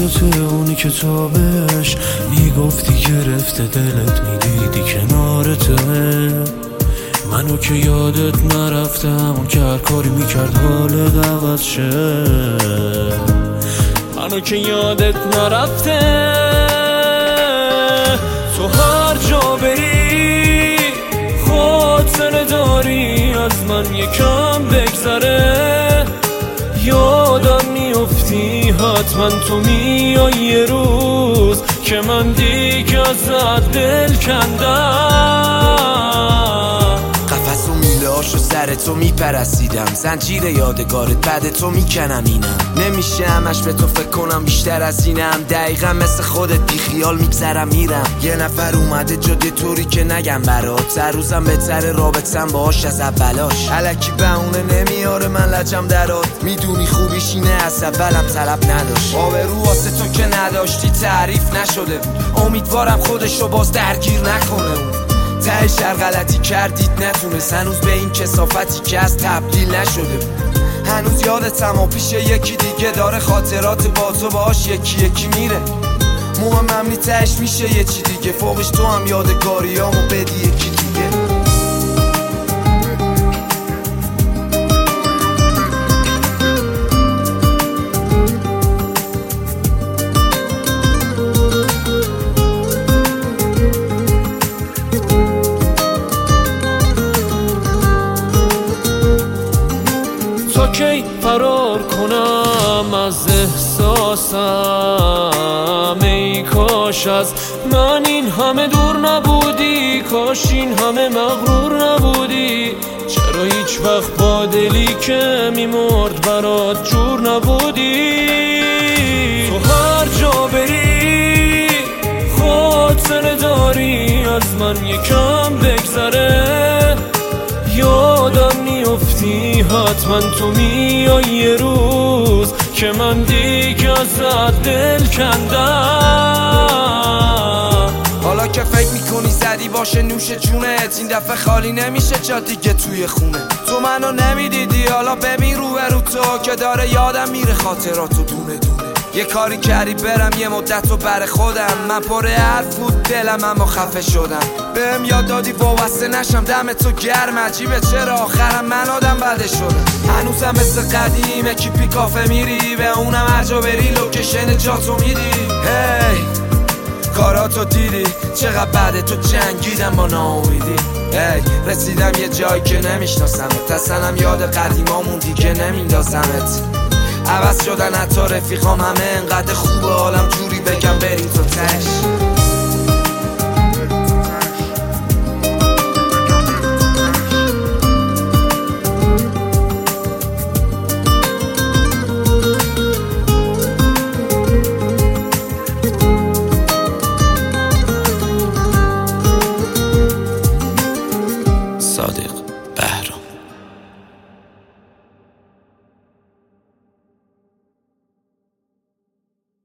صورت اونی که تابش میگفتی گرفته دلت، میدیدی کنارته. منو که یادت نرفتم، اون که هر کاری میکرد حالت عوض شه. منو که یادت نرفته، تو هر جا بری خاطره داری از من یکم بگذره. یادم میافتی حتما تو میای یه روز که من دیگه ازت دل کندم. قفس و میله هاشو سر تو میپرسیدم، زنجیر یادگارت بعد تو میکنم اینم. نمیشه همش به تو فکر کنم بیشتر از اینم. دقیقا مثل خودت بی خیال میگذرم میرم. یه نفر اومده جده طوری که نگم برات، هر روزم بهتر رابطم باهاش از اولاش. الکی بهونه نمیاره من لجم درات، میدونی خوبیش اینه از اولم طلب نداشت. آبرو واسه تو که نداشتی تعریف نشده بود، امیدوارم خودشو باز درگیر نکنه. تهش هر غلطی کردید نتونست هنوز به این کثافتی که از تبدیل نشده بود. هنوز یادتم و پیش یکی دیگه داره خاطرات با تو باهاش یکی یکی میره. مهمم نی تهش میشه یه چی دیگه، فوقش تو هم یادگاریامو بدی یکی دیگه. کی فرار کنم از احساسم؟ ای کاش از من این همه دور نبودی، کاش این همه مغرور نبودی. چرا هیچ وقت با دلی که میمرد برات جور نبودی؟ تو هر جا بری خاطره داری از من یکم بگذره. یادم میافتی حتما تو میای یه روز که من دیگه ازت دل کندم. حالا که فکر میکنی زدی باشه نوش جونت، این دفعه خالی نمیشه جا دیگه توی خونه. تو منو نمیدیدی، حالا ببین رو تو که داره یادم میره خاطراتو دونه دونه. یه کاری کردی برم یه مدت و بر خودم، من پر حرف بود دلم اما خفه شدم. بهم یاد دادی وابسته نشم، دم تو گرم عجیبه چرا آخرم من آدم بده شدم. هنوزم مثل قدیم اکیپی کافه میری، به اونم هر جا بری لوکیشن جاتو میدی. هی کاراتو دیدی چقدر بعد تو جنگیدم با ناامیدی. هی رسیدم یه جایی که نمیشناسمت، اصلا یاد قدیمامون دیگه نمیندازمت. عوض شدن حتی رفیقام همه انقدر خوبه، حالم جوری بگم بریم تو تش.